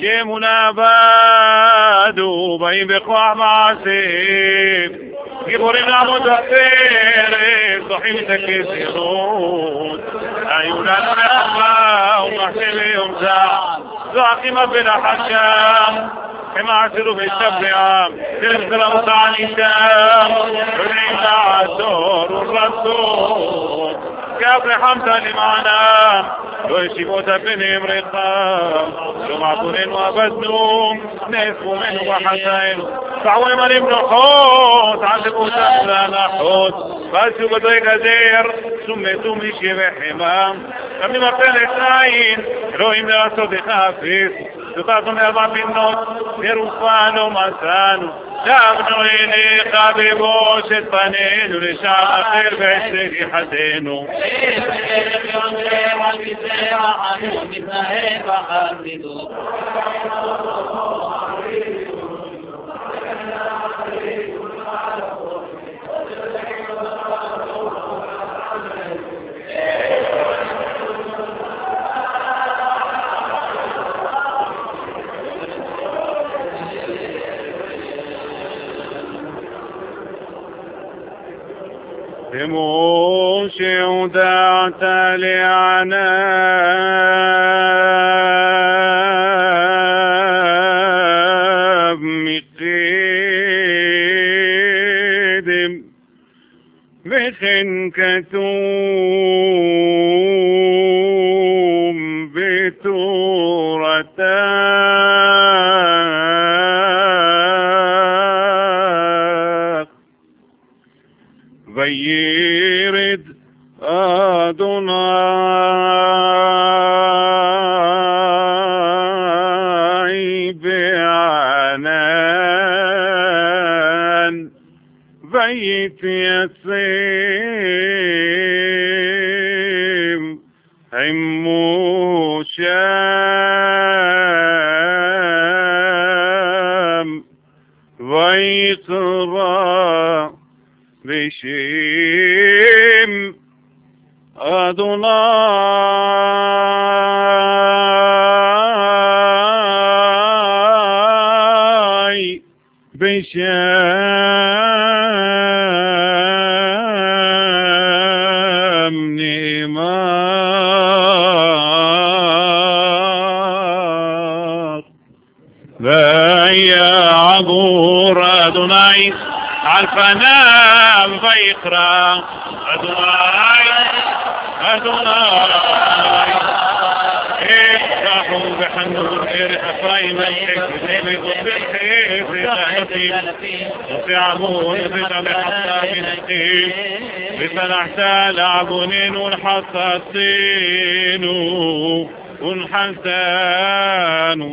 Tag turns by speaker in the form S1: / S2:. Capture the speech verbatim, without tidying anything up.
S1: جيمنا بادو بين بقوع معسيب يبورنا متفير صحيح تكسرون أيونا نحبا ومحسن يمزع زاقمة بلا حشام كما عسلوا في الشبع تلسل مطعن الشام رنين عالدور والرسول كابر حمزة لمعنا ويشيبوت بنهم رقام جمعكن وبدنهم نسفوا منه وحسين فعوي من ابن حوت عندكوا تفلان حوت فاسوا بدوي غزير سميتوا مشي بحمام كمي مقتل اثنين روهم لا صدق حافظ تطاطم أربع بنوت يروفانو مسانو شابنو إلي خاببو شتفانينو لشعب أخير بعسري حسينو بموشي ودعت لعناب مقيدم بخن كتوم بتورتاك بيرد أدوناي بعنان بيت يسيم عمو شام ويقرأ بشيم أدوناي بشام نيمار بيا عبور أدوناي عالفنام فيقرأ أدوناي أدوناي افتحوا بحنون إرحفين الحكم بالخير نسيب وفعبون بسبع من الخير بسنحتا لعبونين ونحصصين ونحسان